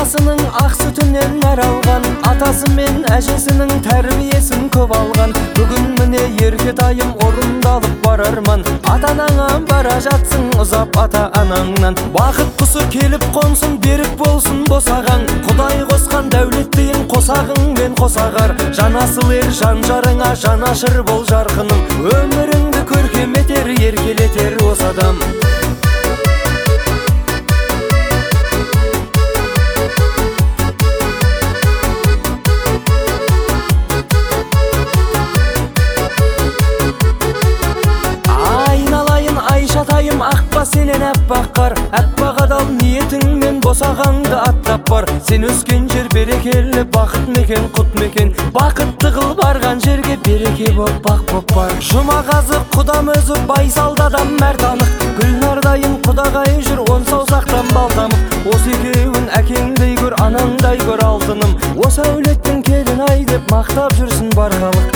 анасының ақ сүтінен нәр алған, атасы мен әжесінің тәрбиесін көп алған. Бүгін міне еркетайым орындалып бар арман. Ата-анаңа бара жатсың ұзап ата-анаңнан. Бақыт құсы келіп қонсын, берік болсын босағаң. Құдай қосқан дәулеттейін қосағың мен қосағар. Жанасыл ер жан жарыңа жанашыр бол жарқыным. Өміріңді көркем етер, еркелетер осы адам. Айшатайым аққа сенен әппақ қар, әппақ адал ниетіңмен босағаңды аттап бар. Сен өскен жер берекелі, бақыт мекен, құт мекен. Бақытты қыл барған жерге береке боп, бақ боп бар. Жұмағазы құдам өзі байсалды адам мәрт анық. Гүлнардайын құдағай жүр он саусақтан балтамық. Осы екеуін әкеңдей көр, анаңдай көр алтыным. Осы әулеттің келін ай деп мақтап жүрсін бар халық.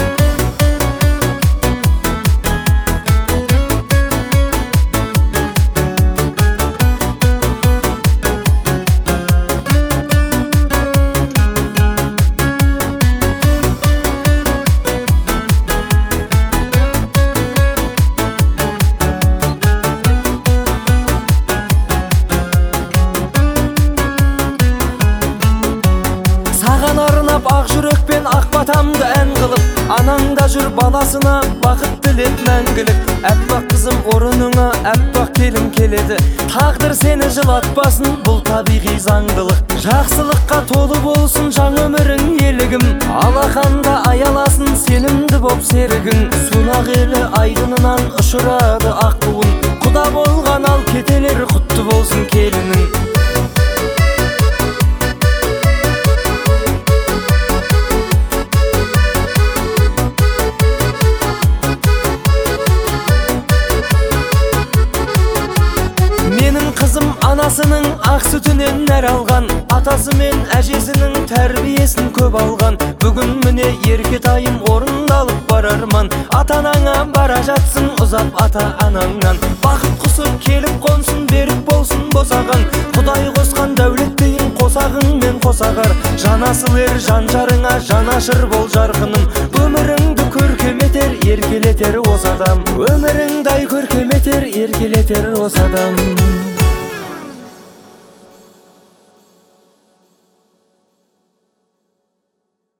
Арнап ақ жүрекпен ақ батамды ән қылып, анаңда жүр баласына бақыт тілеп мәңгілік. Әппақ қызым орыныңа әппақ келін келеді. Тағдыр сені жылатпасын, бұл табиғи заңдылық. Жақсылыққа толы болсын жан өмірің елігім. Алақанда аяласын сенімді боп серігің. Сунақ елі айдынынан ұшырады ақ туын. Құда болған ал кетелер құтты болсын келінің. Қызым анасының ақ сүтінен нәр алған, атасы мен әжесінің тәрбиесін көп алған. Бүгін міне еркетайым орындалып бар арман. Ата-анаңа бара жатсың ұзап ата-анаңнан. Бақыт құсы келіп қонсын, берік болсын босағаң. Құдай қосқан дәулеттейін қосағың мен қосағар. Жанасыл ер жан жарыңа жанашыр бол жарқыным. Өміріңді көркем етер, еркелетер осы адам. Өміріңді көркем етер, еркелетер осы адам.